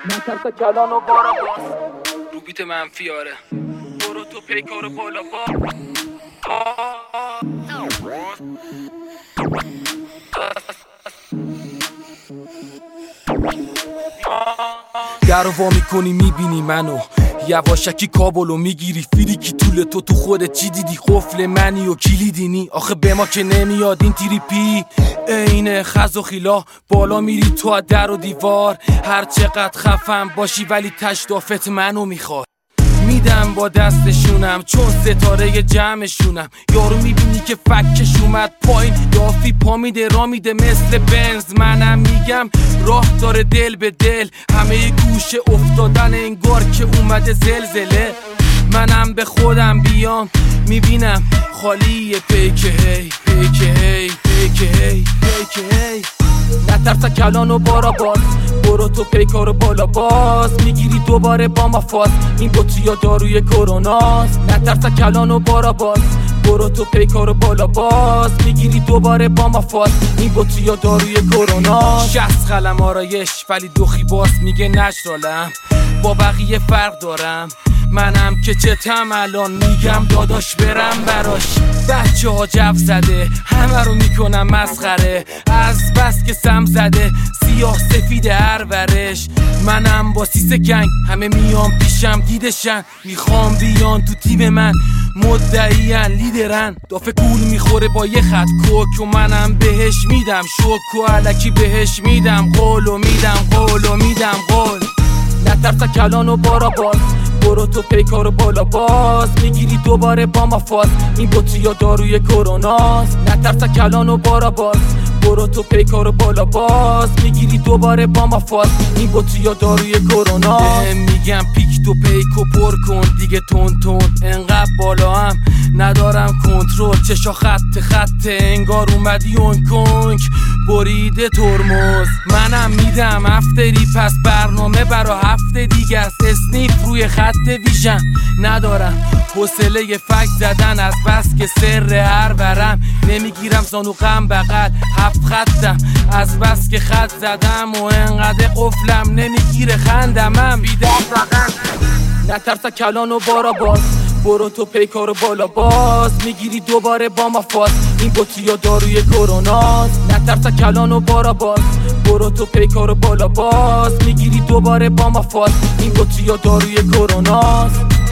نترسا کلان و بارا باز رو بیت منفی آره برو تو پیکار بالا با در وا میکنی میبینی منو یواشکی کابلو میگیری فیریکی طول تو خودت چی دیدی قفل منی و کلیدینی آخه به ما که نمیاد این تریپی اینه خز و خیلا بالا میری تو در و دیوار هر چقدر خفم باشی ولی تشتافت منو میخواد میدم با دستشونم چون ستاره جمعشونم یارو میبینی که فکش اومد پایین یافی پا میده را میده مثل بنز منم میگم راه داره دل به دل همه گوشه افتادن انگار که اومده زلزله منم به خودم بیام میبینم خالی پیکه هی پیکه هی پیکه هی پیکه هی نترسا کلان و بارا باز برو تو پیکار بالا باز میگیری دوباره با ما فاز این بطریا داروی کروناست نترسا کلان و بارا باز برو تو پیکار بالا باز میگیری دوباره با ما فاز این بطریا داروی کروناست 60 قلم آرایش ولی دوخی باز میگه نشرالم با بقیه فرق دارم منم که چتم الان میگم داداش برم براش بچه ها جو زده همه رو میکنم مسخره از بس که سم زده سیاه سفید هر ورش منم با سیس گنگ همه میام پیشم دیدشن میخوام بیان تو تیم من مدعیان لیدرن دافه گول میخوره با یه خط کوک و منم بهش میدم شوک و علکی بهش میدم قولو میدم قولو میدم قول نترسا کلان و بارا باز برو تو پیکار بالا باز میگیری دوباره با ما فاز این بطریا داروی کروناست نترسا کلان و بارا باز برو تو پیکار بالا باز میگیری دوباره با ما فاز این بطریا داروی کروناست میگم پیک تو پیکو پر کن دیگه تون تون انقدر بالا هم ندارم کنترل چشا خط انگار اومدی اون کنک بریده ترمز منم میدم افتری پس برنامه برا هفته دیگه است اسنیف روی خط ویژن ندارم حوصله فک زدن از بس که سر هر برم نمیگیرم زانو غم بغل 7 خطم از بس که خط زدم و انقدر قفلم نمیگیره خندمم بیده فقط نترسا کلان و بارا باز برو تو پیکار بالا باز میگیری دوباره با ما فاز این بطریا داروی کروناست نترسا کلان و بارا باز برو تو پیکار بالا باز میگیری دوباره با ما فاز این بطریا داروی کروناست